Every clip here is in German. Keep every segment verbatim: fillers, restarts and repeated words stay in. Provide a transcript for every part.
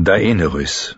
Daenerys.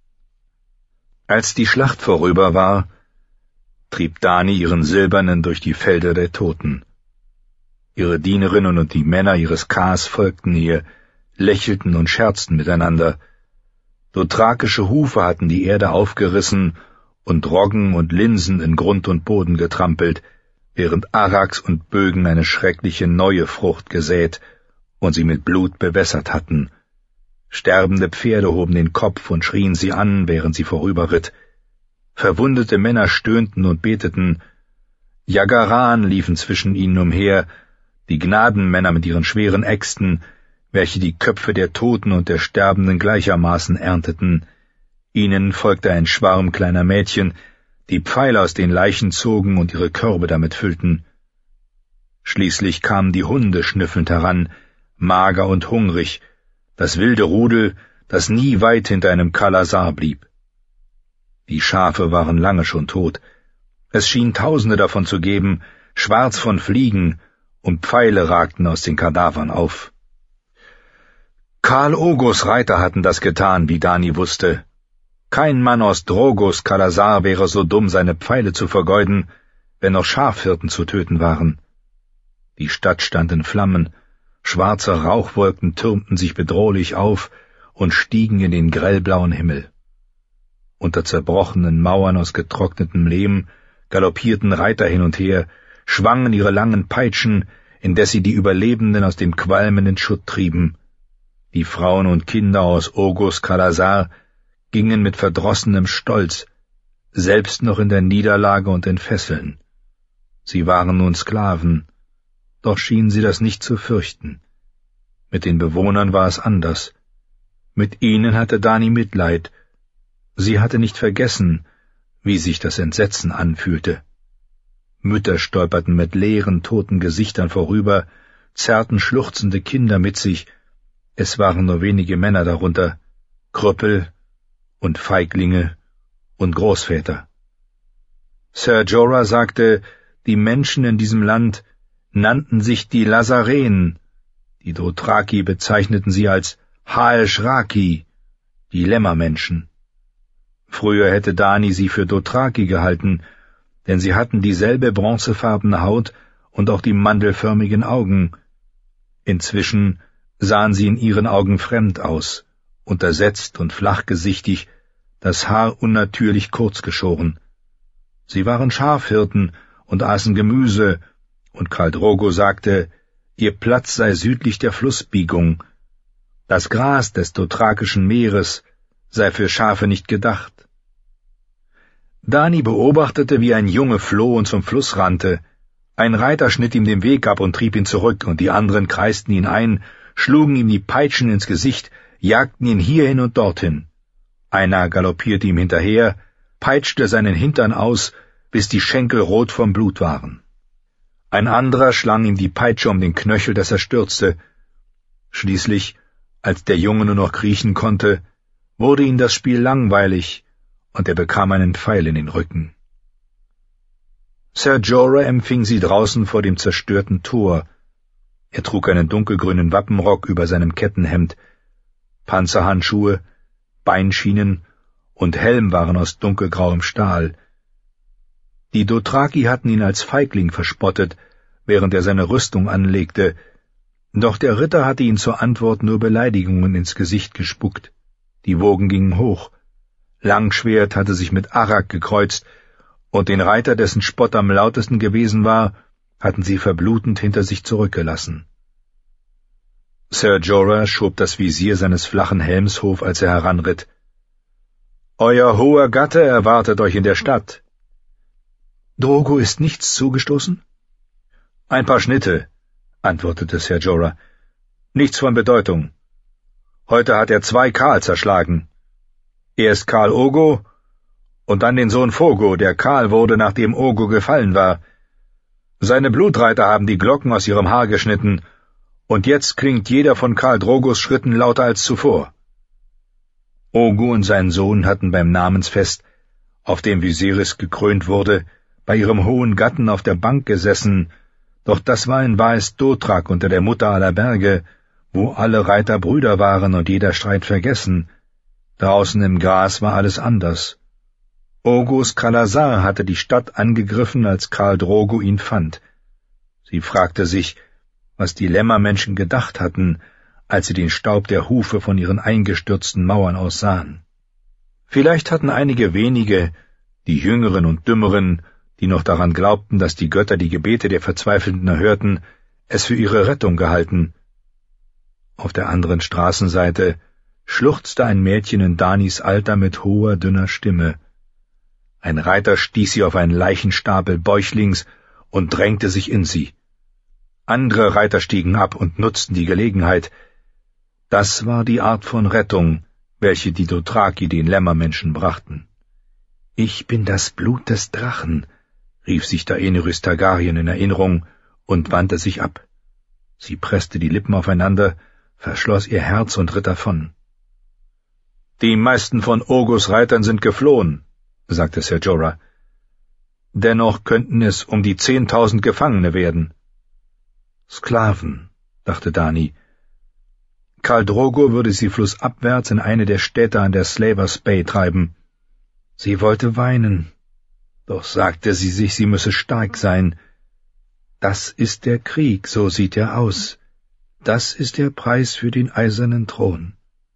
Als die Schlacht vorüber war, trieb Dani ihren Silbernen durch die Felder der Toten. Ihre Dienerinnen und die Männer ihres Kas folgten ihr, lächelten und scherzten miteinander. Dothrakische Hufe hatten die Erde aufgerissen und Roggen und Linsen in Grund und Boden getrampelt, während Arrax und Bögen eine schreckliche neue Frucht gesät und sie mit Blut bewässert hatten. Sterbende Pferde hoben den Kopf und schrien sie an, während sie vorüberritt. Verwundete Männer stöhnten und beteten. Jagaran liefen zwischen ihnen umher, die Gnadenmänner mit ihren schweren Äxten, welche die Köpfe der Toten und der Sterbenden gleichermaßen ernteten. Ihnen folgte ein Schwarm kleiner Mädchen, die Pfeile aus den Leichen zogen und ihre Körbe damit füllten. Schließlich kamen die Hunde schnüffelnd heran, mager und hungrig, das wilde Rudel, das nie weit hinter einem Kalasar blieb. Die Schafe waren lange schon tot. Es schien Tausende davon zu geben, schwarz von Fliegen, und Pfeile ragten aus den Kadavern auf. Khal Ogos Reiter hatten das getan, wie Dani wusste. Kein Mann aus Drogos Kalasar wäre so dumm, seine Pfeile zu vergeuden, wenn noch Schafhirten zu töten waren. Die Stadt stand in Flammen, schwarze Rauchwolken türmten sich bedrohlich auf und stiegen in den grellblauen Himmel. Unter zerbrochenen Mauern aus getrocknetem Lehm galoppierten Reiter hin und her, schwangen ihre langen Peitschen, indes sie die Überlebenden aus dem qualmenden Schutt trieben. Die Frauen und Kinder aus Ogos Kalasar gingen mit verdrossenem Stolz, selbst noch in der Niederlage und in Fesseln. Sie waren nun Sklaven, doch schienen sie das nicht zu fürchten. Mit den Bewohnern war es anders. Mit ihnen hatte Dani Mitleid. Sie hatte nicht vergessen, wie sich das Entsetzen anfühlte. Mütter stolperten mit leeren, toten Gesichtern vorüber, zerrten schluchzende Kinder mit sich. Es waren nur wenige Männer darunter, Krüppel und Feiglinge und Großväter. Ser Jorah sagte, die Menschen in diesem Land nannten sich die Lazaren, die Dothraki bezeichneten sie als Hael-Shraki, die Lämmermenschen. Früher hätte Dani sie für Dothraki gehalten, denn sie hatten dieselbe bronzefarbene Haut und auch die mandelförmigen Augen. Inzwischen sahen sie in ihren Augen fremd aus, untersetzt und flachgesichtig, das Haar unnatürlich kurz geschoren. Sie waren Schafhirten und aßen Gemüse, und Khal Drogo sagte, ihr Platz sei südlich der Flussbiegung. Das Gras des Dothrakischen Meeres sei für Schafe nicht gedacht. Dani beobachtete, wie ein Junge floh und zum Fluss rannte. Ein Reiter schnitt ihm den Weg ab und trieb ihn zurück, und die anderen kreisten ihn ein, schlugen ihm die Peitschen ins Gesicht, jagten ihn hierhin und dorthin. Einer galoppierte ihm hinterher, peitschte seinen Hintern aus, bis die Schenkel rot vom Blut waren. Ein anderer schlang ihm die Peitsche um den Knöchel, dass er stürzte. Schließlich, als der Junge nur noch kriechen konnte, wurde ihm das Spiel langweilig, und er bekam einen Pfeil in den Rücken. Ser Jorah empfing sie draußen vor dem zerstörten Tor. Er trug einen dunkelgrünen Wappenrock über seinem Kettenhemd. Panzerhandschuhe, Beinschienen und Helm waren aus dunkelgrauem Stahl. Die Dothraki hatten ihn als Feigling verspottet, während er seine Rüstung anlegte, doch der Ritter hatte ihn zur Antwort nur Beleidigungen ins Gesicht gespuckt. Die Wogen gingen hoch. Langschwert hatte sich mit Arrak gekreuzt, und den Reiter, dessen Spott am lautesten gewesen war, hatten sie verblutend hinter sich zurückgelassen. Ser Jorah schob das Visier seines flachen Helms hoch, als er heranritt. »Euer hoher Gatte erwartet euch in der Stadt.« »Drogo ist nichts zugestoßen?« »Ein paar Schnitte«, antwortete Ser Jorah. »Nichts von Bedeutung. Heute hat er zwei Khal zerschlagen. Erst Khal Ogo und dann den Sohn Fogo, der Khal wurde, nachdem Ogo gefallen war. Seine Blutreiter haben die Glocken aus ihrem Haar geschnitten, und jetzt klingt jeder von Khal Drogos Schritten lauter als zuvor.« Ogo und sein Sohn hatten beim Namensfest, auf dem Viserys gekrönt wurde, bei ihrem hohen Gatten auf der Bank gesessen, doch das war in Vaes Dothrak unter der Mutter aller Berge, wo alle Reiter Brüder waren und jeder Streit vergessen. Draußen im Gras war alles anders. Oghuz Kal-Azar hatte die Stadt angegriffen, als Khal Drogo ihn fand. Sie fragte sich, was die Lämmermenschen gedacht hatten, als sie den Staub der Hufe von ihren eingestürzten Mauern aus sahen. Vielleicht hatten einige wenige, die Jüngeren und Dümmeren, die noch daran glaubten, dass die Götter die Gebete der Verzweifelten erhörten, es für ihre Rettung gehalten. Auf der anderen Straßenseite schluchzte ein Mädchen in Danis Alter mit hoher, dünner Stimme. Ein Reiter stieß sie auf einen Leichenstapel bäuchlings und drängte sich in sie. Andere Reiter stiegen ab und nutzten die Gelegenheit. Das war die Art von Rettung, welche die Dothraki den Lämmermenschen brachten. »Ich bin das Blut des Drachen«, rief sich Daenerys Targaryen in Erinnerung und wandte sich ab. Sie presste die Lippen aufeinander, verschloss ihr Herz und ritt davon. »Die meisten von Oghuz Reitern sind geflohen«, sagte Ser Jorah. »Dennoch könnten es um die zehntausend Gefangene werden.« »Sklaven«, dachte Dany. Khal Drogo würde sie flussabwärts in eine der Städte an der Slavers Bay treiben. Sie wollte weinen, doch sagte sie sich, sie müsse stark sein. Das ist der Krieg, so sieht er aus. Das ist der Preis für den eisernen Thron.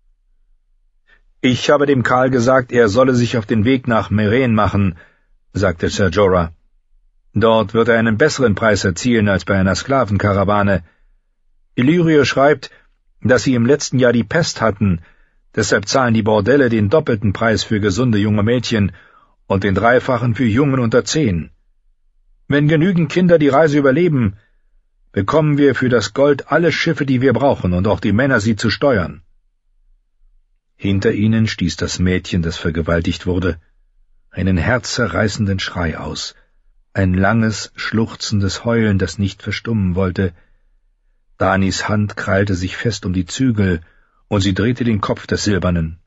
»Ich habe dem Khal gesagt, er solle sich auf den Weg nach Meereen machen«, sagte Ser Jorah. »Dort wird er einen besseren Preis erzielen als bei einer Sklavenkarawane. Illyrio schreibt, dass sie im letzten Jahr die Pest hatten, deshalb zahlen die Bordelle den doppelten Preis für gesunde junge Mädchen und den dreifachen für Jungen unter zehn. Wenn genügend Kinder die Reise überleben, bekommen wir für das Gold alle Schiffe, die wir brauchen, und auch die Männer, sie zu steuern.« Hinter ihnen stieß das Mädchen, das vergewaltigt wurde, einen herzzerreißenden Schrei aus, ein langes, schluchzendes Heulen, das nicht verstummen wollte. Danys Hand krallte sich fest um die Zügel, und sie drehte den Kopf des Silbernen.